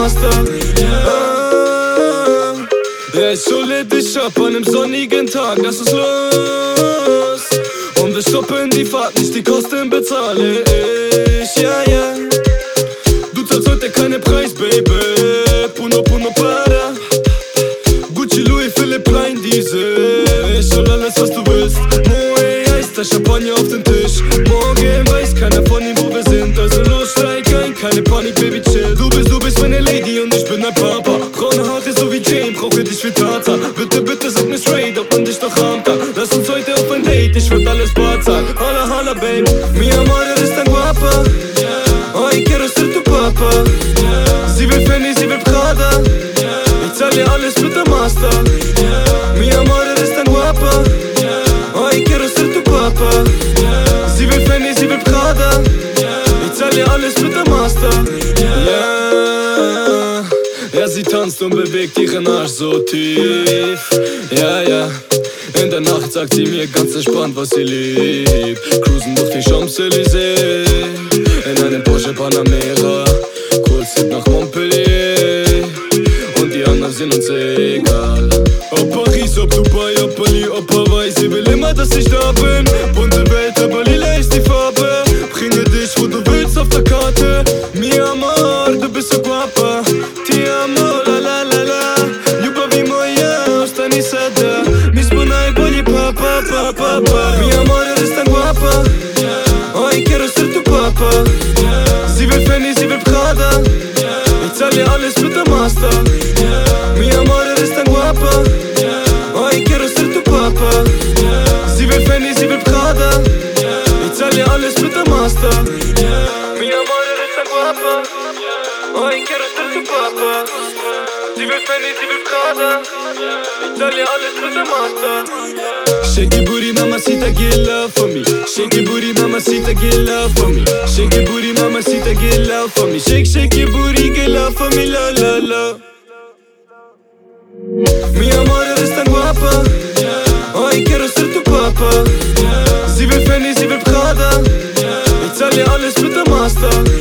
Master. Ja, ich hole dich ab an einem sonnigen Tag, lass uns los. Und wir stoppen die Fahrt, nicht die Kosten bezahle ich, ja, ja. Du zahlst heute keinen Preis, Baby. Puno, puno, para. Gucci, Louis, Philipp, Klein, Diesel. Ich hol alles, was du willst. Moe, Eis, der Champagner auf den Tisch. Morgen weiß keiner von ihm, wo wir sind. Also los, steig ein, keine Panik, Baby, chill. Du bist meine Lady und ich bin dein Papa. Braune Haare so wie Jane, brauche dich wie Tata. Bitte, bitte sag mir straight, ob man dich doch haben kann. Lass uns heute auf ein Date, ich würd alles bar zahlen. Holla, holla, babe, mi amore, ist tan guapa. Hoy quiero ser tu Papa. Sie will Fanny, sie will Prada. Ich zahl ihr alles mit der Master. Mi amore, ist tan guapa. Hoy quiero ser tu Papa. Sie will Fanny, sie will Prada. Ich zahl ihr alles mit der Master. Ja, ja, sie tanzt und bewegt ihren Arsch so tief. Ja, ja. In der Nacht sagt sie mir ganz entspannt, was sie liebt. Cruisen durch die Champs-Élysées in einem Porsche Panamera. Kurztrip nach Montpellier und die anderen sind uns egal. Ob Paris, ob Dubai, ob Bali, ob Hawaii, sie will immer, dass ich da bin. Bunte Welt, aber lila ist die Farbe. Bringe dich, wo du willst, auf der Karte. Mi amor, du bist so guapa. Ti amo, la la la la. Ljubavi moja, ostani sada. Mi smo najbolji, pa pa pa pa pa. Mi amor, ist tan guapa. Hoy quiero ser tu Papa. Sie will Fanny, sie will Prada. Ich zahl ihr alles mit der Master. Mi amor, ist tan guapa. Hoy quiero ser tu Papa. Sie will Fanny, sie will Prada. Ich zahl ihr alles mit der Master. Mi amor, ist tan guapa. Hoy quiero ser tu Papa. Sie will Fanny, sie will Prada. Ich zahl ihr alles mit der Master. Shake your booty, mamacita, get love for me. Shake your booty, mamacita, get love for me. Shake your booty, mamacita, get love for me. Shake, shake your booty, get love for me, la la la. Mi amor, ist tan guapa. Hoy quiero ser tu Papa. Sie will Fanny, sie will Prada. Ich zahl ihr alles mit der Master.